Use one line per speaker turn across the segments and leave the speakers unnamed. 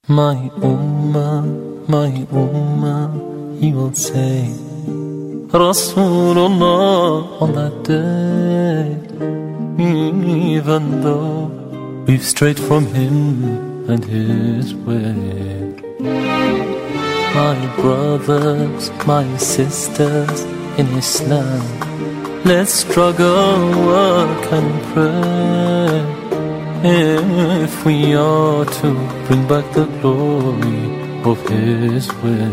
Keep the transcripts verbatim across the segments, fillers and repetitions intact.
My Ummah, my Ummah, he will say, Rasulullah on that day. Even though we've strayed from him and his way. My brothers, my sisters in Islam, let's struggle, work and pray, if we are to bring back the glory of his way.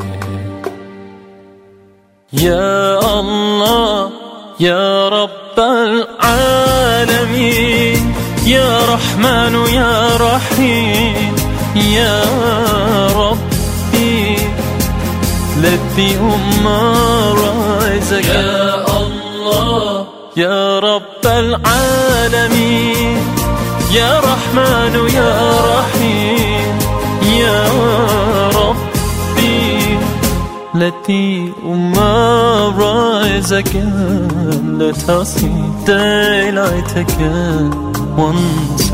Ya Allah, Ya Rabb al-Alameen, Ya Rahman, Ya Rahim, Ya Rabbi, let the Ummah rise again. Ya Allah, Ya Rabb al-Alameen, Ya Rahman, Ya Rahim, Ya Rabbi, let the Ummah rise again. Let us see daylight again, once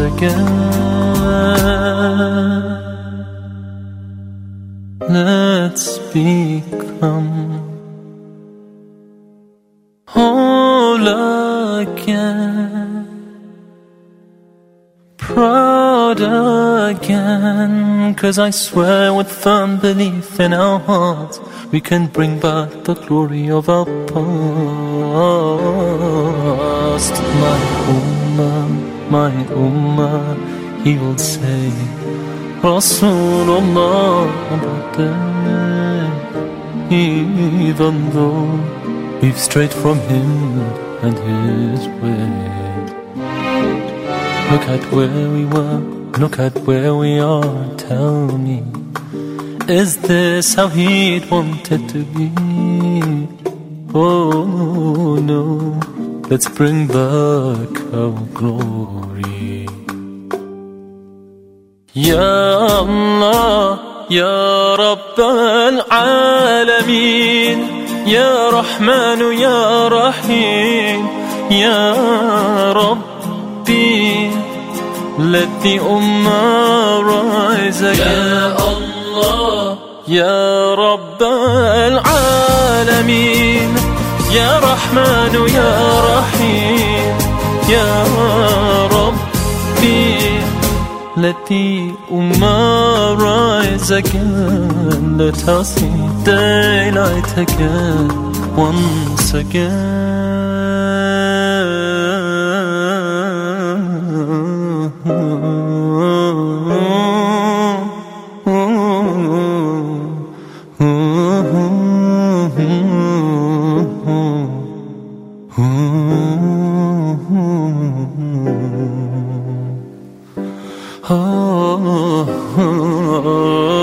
again. Let's become whole again, proud again, 'cause I swear with firm belief in our hearts we can bring back the glory of our past. My Ummah, my Ummah, he will say, Rasulullah on that day. Even though we've strayed from him and his way. Look at where we were, look at where we are, tell me, is this how he'd wanted to be? Oh no, let's bring back our glory. Ya Allah, Ya Rabb al-Alameen, Ya Rahman, Ya Rahim, Ya Rabbi, let the Ummah rise again. Ya Allah, Ya Rabb al-Alameen, Ya Rahman, Ya Rahim, Ya Rabbi, let the Ummah rise again. Let us see daylight again, once again. Oh, oh, oh.